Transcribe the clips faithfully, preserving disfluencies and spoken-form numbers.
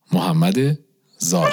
محمد زارع.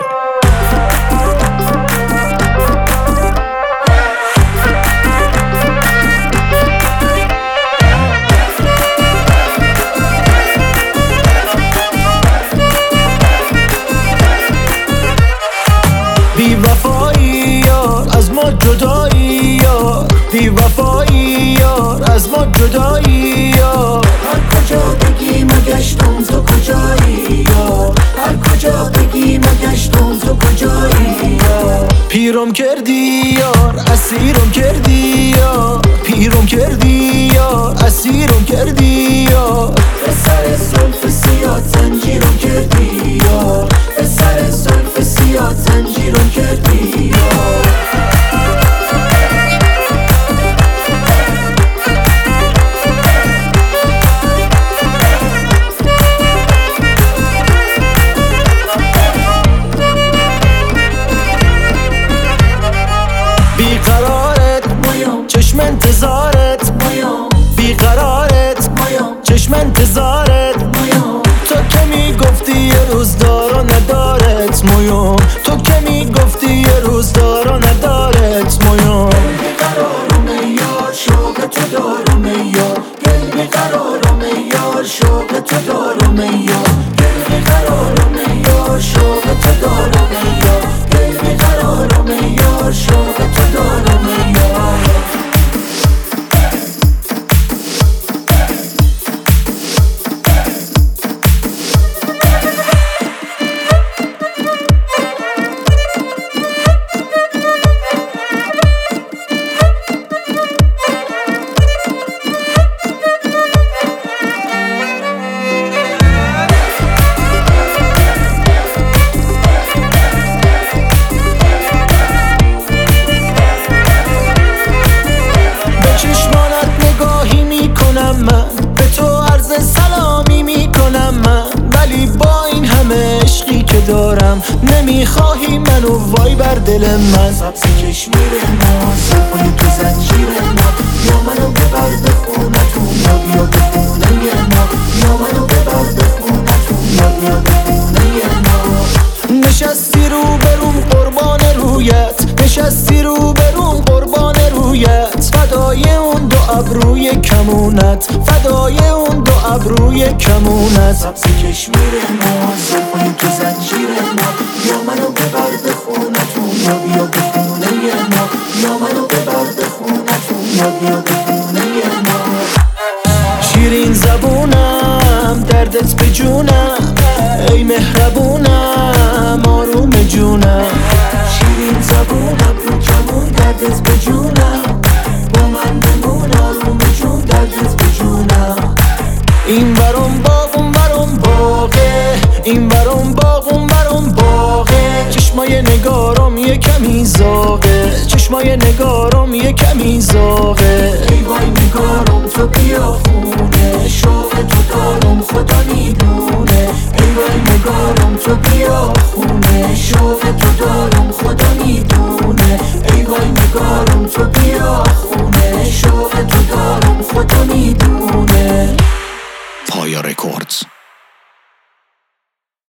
بی وفایی یار از ما جدایی یار، بی وفایی یار از ما جدایی یار. هر کجا بگی مگشتم تو کجایی یار، هر کجا بگی مگشتم تو کجایی یار. پیرم کردی یار اسیرم کردی یار، پیرم کردی یار اسیرم کردی یار. به سر زلف سیاه زنجیرم کردی یار، به سر زلف سیاه زنجیرم کردی یار. بیقرارت مایم چشم انتظارت، مایم بیقرارت مایم چشم انتظارت. مایم تو که میگفتی یه روز دار و ندارت مویوم، تو که میگفتی یه روز دار و ندارت مویوم. بیقرارم یار شوق تو دارم یار، دل بیقرارم یار شوق تو دارم یار. دل بیقرارم یار شوق تو دارم یار، دل بیقرارم یار شوق تو دارم یار. به تو عرض سلامی میکنم من، ولی با این همه عشقی که دارم نمیخواهی منو وای بر دل من. سبز کشمیر ما صفای تو زنجیر ما، یا منو ببر به خونتون یا بیا به خونه ما، یا منو ببر به خونتون یا بیا به خونه ما. نشستی رو بروم قربان رویت، نشستی رو بروم قربان رویت. فدای اون دو ابروی کمونت، فدای اون دو ابروی کمونت. سبز کشمیر ما صفای تو زنجیر ما، یا منو ببر به خونتون یا بیا به خونه ما، یا منو ببر به خونتون یا بیا به خونه ما. شیرین زبونم دردت به جونم، ای مهربونم آروم جونم. شیرین زبونم رو کمون دردت به جونم، با من بمون آروم جون دردت به جونم. این برام باغ اون برام باغه، این برام باغ اون برام باغه. چشمای نگارم یه کمی زاغه، چشمای نگارم یه کمی